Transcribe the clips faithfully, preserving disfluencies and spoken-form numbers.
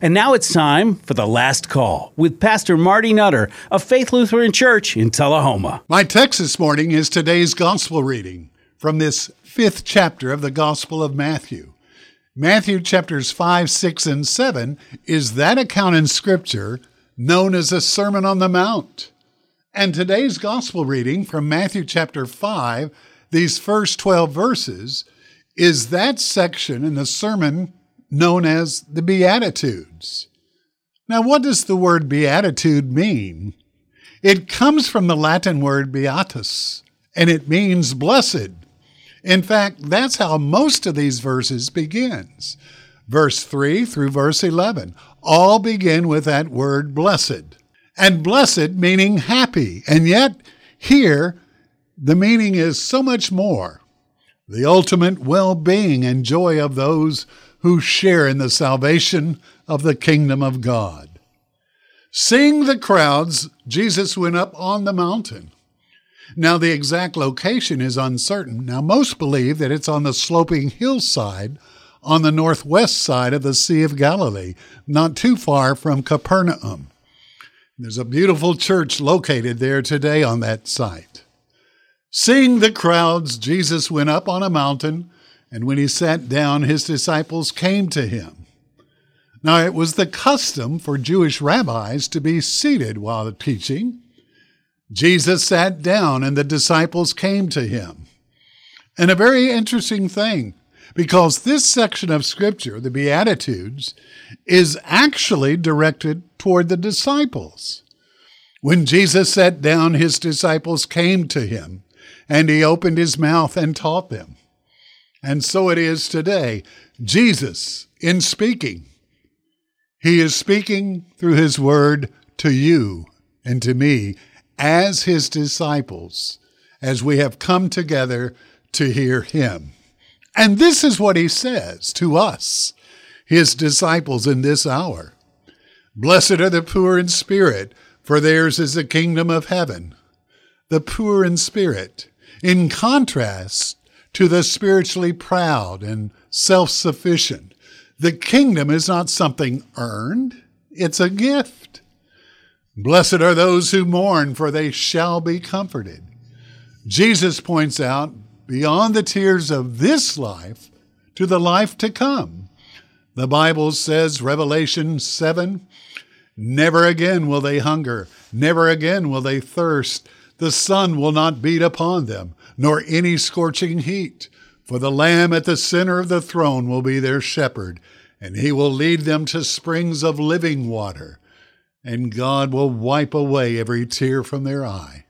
And now it's time for The Last Call with Pastor Marty Nutter of Faith Lutheran Church in Tullahoma. My text this morning is today's gospel reading from this fifth chapter of the Gospel of Matthew. Matthew chapters five, six, and seven is that account in Scripture known as the Sermon on the Mount. And today's gospel reading from Matthew chapter five, these first twelve verses, is that section in the sermon known as the Beatitudes. Now, what does the word beatitude mean? It comes from the Latin word beatus, and it means blessed. In fact, that's how most of these verses begins. Verse three through verse eleven all begin with that word blessed. And blessed meaning happy, and yet here the meaning is so much more. The ultimate well-being and joy of those who share in the salvation of the kingdom of God. Seeing the crowds, Jesus went up on the mountain. Now, the exact location is uncertain. Now, most believe that it's on the sloping hillside on the northwest side of the Sea of Galilee, not too far from Capernaum. There's a beautiful church located there today on that site. Seeing the crowds, Jesus went up on a mountain, and when he sat down, his disciples came to him. Now, it was the custom for Jewish rabbis to be seated while teaching. Jesus sat down, and the disciples came to him. And a very interesting thing, because this section of Scripture, the Beatitudes, is actually directed toward the disciples. When Jesus sat down, his disciples came to him, and he opened his mouth and taught them. And so it is today. Jesus, in speaking, he is speaking through his word to you and to me as his disciples, as we have come together to hear him. And this is what he says to us, his disciples, in this hour. Blessed are the poor in spirit, for theirs is the kingdom of heaven. The poor in spirit, in contrast to the spiritually proud and self-sufficient. The kingdom is not something earned, it's a gift. Blessed are those who mourn, for they shall be comforted. Jesus points out beyond the tears of this life to the life to come. The Bible says, Revelation seven, never again will they hunger, never again will they thirst. The sun will not beat upon them, nor any scorching heat. For the Lamb at the center of the throne will be their shepherd, and he will lead them to springs of living water, and God will wipe away every tear from their eye.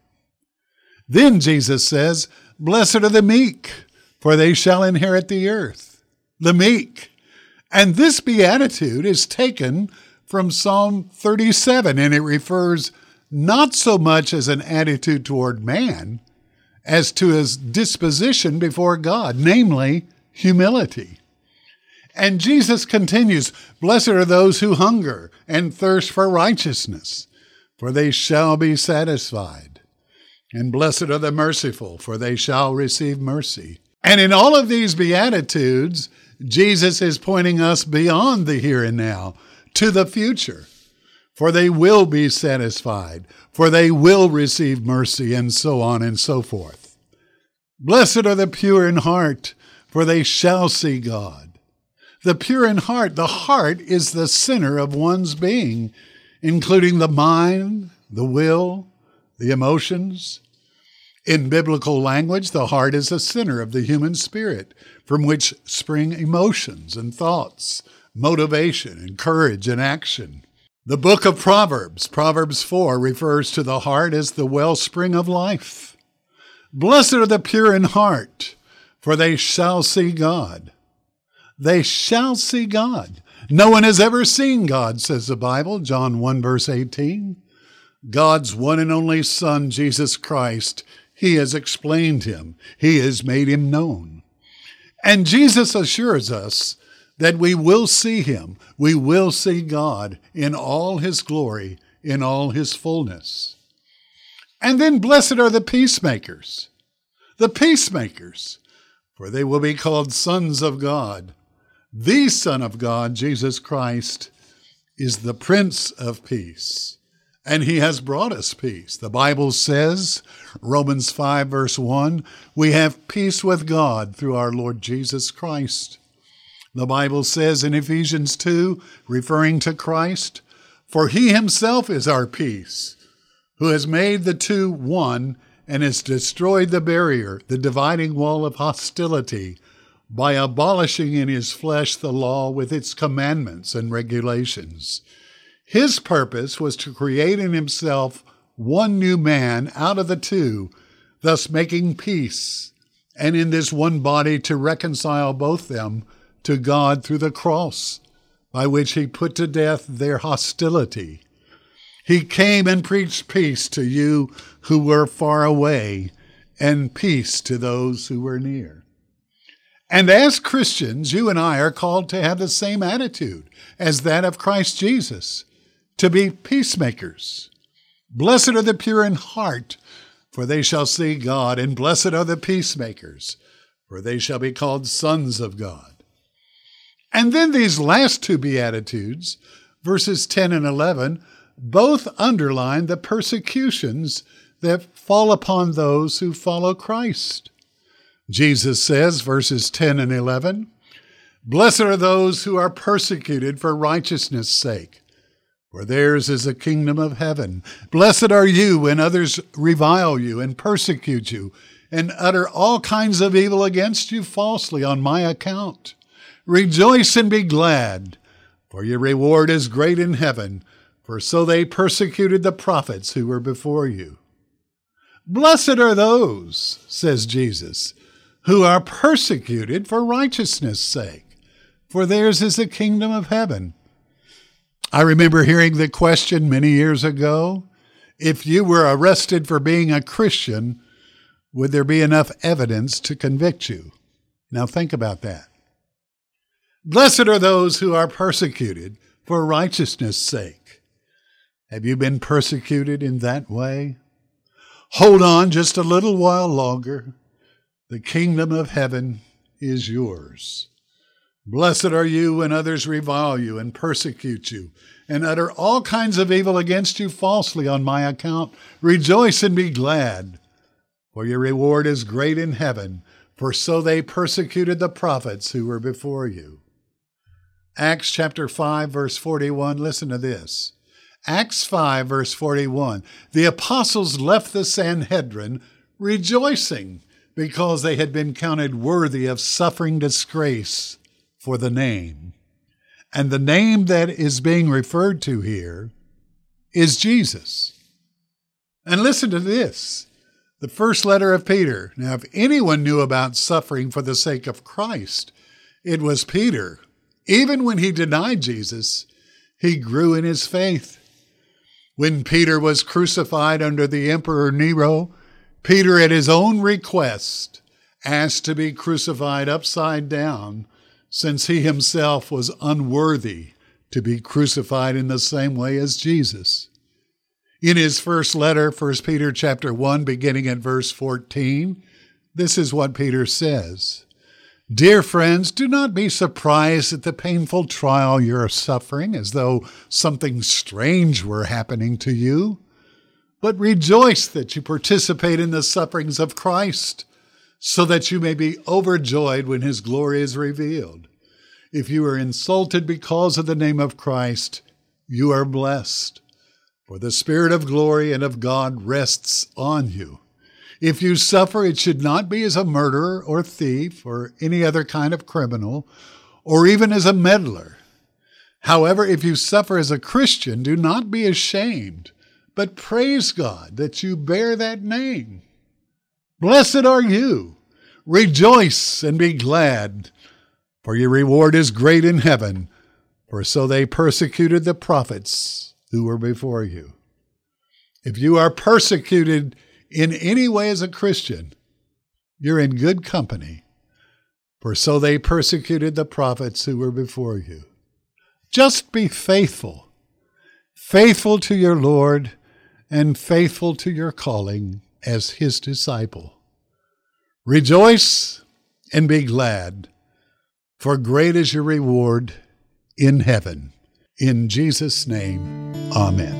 Then Jesus says, Blessed are the meek, for they shall inherit the earth. The meek. And this beatitude is taken from Psalm thirty-seven, and it refers not so much as an attitude toward man as to his disposition before God, namely humility. And Jesus continues, Blessed are those who hunger and thirst for righteousness, for they shall be satisfied. And blessed are the merciful, for they shall receive mercy. And in all of these Beatitudes, Jesus is pointing us beyond the here and now to the future. For they will be satisfied, for they will receive mercy, and so on and so forth. Blessed are the pure in heart, for they shall see God. The pure in heart, the heart is the center of one's being, including the mind, the will, the emotions. In biblical language, the heart is the center of the human spirit, from which spring emotions and thoughts, motivation and courage and action. The book of Proverbs, Proverbs four, refers to the heart as the wellspring of life. Blessed are the pure in heart, for they shall see God. They shall see God. No one has ever seen God, says the Bible, John one, verse eighteen. God's one and only Son, Jesus Christ, he has explained him. He has made him known. And Jesus assures us that we will see him. We will see God in all his glory, in all his fullness. And then blessed are the peacemakers, the peacemakers, for they will be called sons of God. The Son of God, Jesus Christ, is the Prince of Peace, and he has brought us peace. The Bible says, Romans five, verse one, we have peace with God through our Lord Jesus Christ. The Bible says in Ephesians two, referring to Christ, for he himself is our peace, who has made the two one and has destroyed the barrier, the dividing wall of hostility, by abolishing in his flesh the law with its commandments and regulations. His purpose was to create in himself one new man out of the two, thus making peace, and in this one body to reconcile both them to God through the cross, by which he put to death their hostility. He came and preached peace to you who were far away, and peace to those who were near. And as Christians, you and I are called to have the same attitude as that of Christ Jesus, to be peacemakers. Blessed are the pure in heart, for they shall see God, and blessed are the peacemakers, for they shall be called sons of God. And then these last two Beatitudes, verses ten and eleven, both underline the persecutions that fall upon those who follow Christ. Jesus says, verses ten and eleven, blessed are those who are persecuted for righteousness' sake, for theirs is the kingdom of heaven. Blessed are you when others revile you and persecute you and utter all kinds of evil against you falsely on my account. Rejoice and be glad, for your reward is great in heaven, for so they persecuted the prophets who were before you. Blessed are those, says Jesus, who are persecuted for righteousness' sake, for theirs is the kingdom of heaven. I remember hearing the question many years ago, if you were arrested for being a Christian, would there be enough evidence to convict you? Now think about that. Blessed are those who are persecuted for righteousness' sake. Have you been persecuted in that way? Hold on just a little while longer. The kingdom of heaven is yours. Blessed are you when others revile you and persecute you and utter all kinds of evil against you falsely on my account. Rejoice and be glad, for your reward is great in heaven, for so they persecuted the prophets who were before you. Acts chapter five, verse forty-one, listen to this. Acts five, verse forty-one, the apostles left the Sanhedrin rejoicing because they had been counted worthy of suffering disgrace for the name. And the name that is being referred to here is Jesus. And listen to this, the first letter of Peter. Now, if anyone knew about suffering for the sake of Christ, it was Peter. Even when he denied Jesus, he grew in his faith. When Peter was crucified under the Emperor Nero, Peter, at his own request, asked to be crucified upside down, since he himself was unworthy to be crucified in the same way as Jesus. In his first letter, First Peter chapter one, beginning at verse fourteen, this is what Peter says. Dear friends, do not be surprised at the painful trial you are suffering as though something strange were happening to you, but rejoice that you participate in the sufferings of Christ, so that you may be overjoyed when his glory is revealed. If you are insulted because of the name of Christ, you are blessed, for the Spirit of glory and of God rests on you. If you suffer, it should not be as a murderer or thief or any other kind of criminal, or even as a meddler. However, if you suffer as a Christian, do not be ashamed, but praise God that you bear that name. Blessed are you. Rejoice and be glad, for your reward is great in heaven, for so they persecuted the prophets who were before you. If you are persecuted in any way as a Christian, you're in good company, for so they persecuted the prophets who were before you. Just be faithful, faithful to your Lord and faithful to your calling as his disciple. Rejoice and be glad, for great is your reward in heaven. In Jesus' name, amen.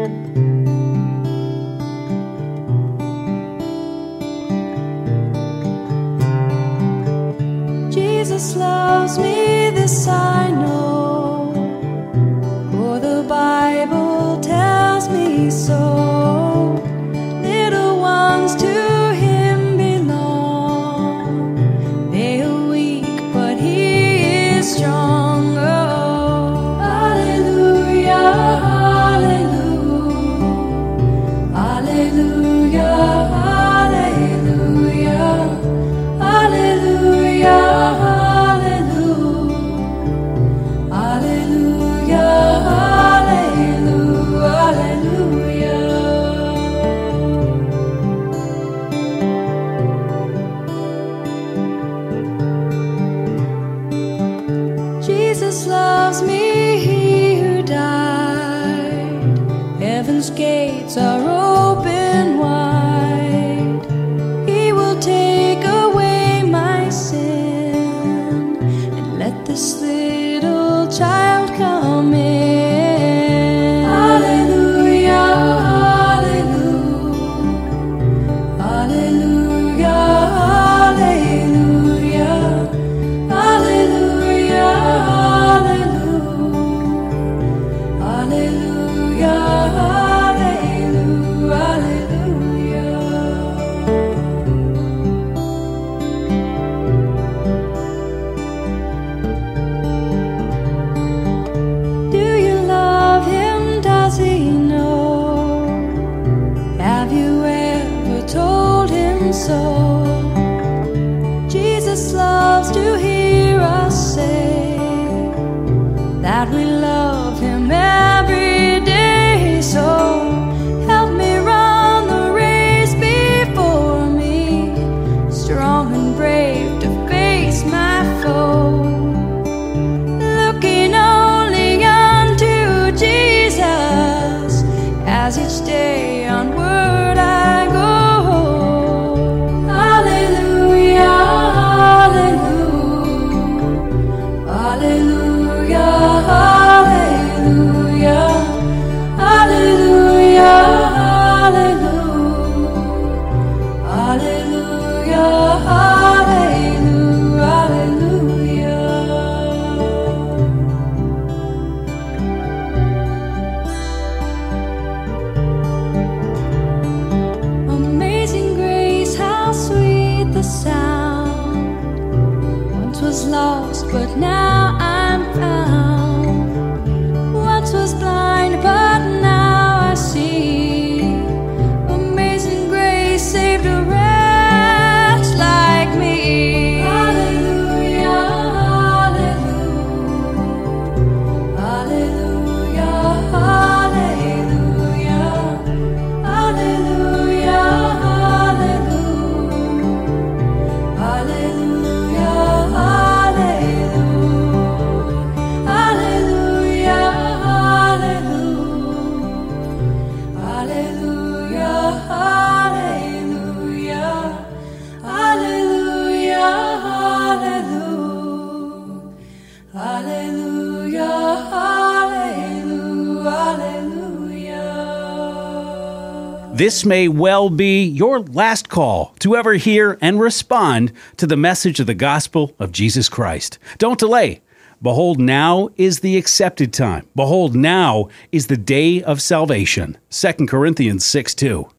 Jesus loves me, this I know, for the Bible tells me so. Little ones to Him belong. They are weak, but He is strong. Oh, hallelujah, hallelujah, hallelujah, hallelujah, hallelujah. Jesus loves me, He who died. Heaven's gates are open wide. He will take away my sin and let this little child come in. Hallelujah, hallelujah, hallelujah, hallelujah, hallelujah. So, Jesus loves to hear us say that we love Him every day. So, help me run the race before me, strong and brave to face my foe, looking only unto Jesus as each day onward I go. Lost, but now I'm found. Once was blind, but now I see. Amazing grace saved a wretch like me. Hallelujah, hallelujah, hallelujah, hallelujah, hallelujah, hallelujah, hallelujah. This may well be your last call to ever hear and respond to the message of the gospel of Jesus Christ. Don't delay. Behold, now is the accepted time. Behold, now is the day of salvation. Second Corinthians six two.